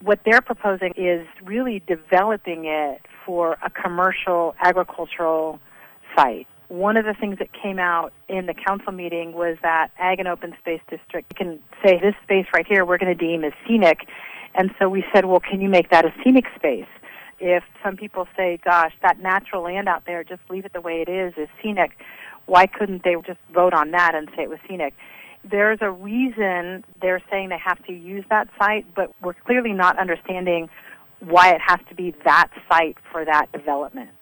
what they're proposing is really developing it for a commercial agricultural site. One of the things that came out in the council meeting was that Ag and Open Space District can say, this space right here we're going to deem as scenic. And so we said, well, can you make that a scenic space? If some people say, gosh, that natural land out there, just leave it the way it is scenic, why couldn't they just vote on that and say it was scenic? There's a reason they're saying they have to use that site, but we're clearly not understanding why it has to be that site for that development.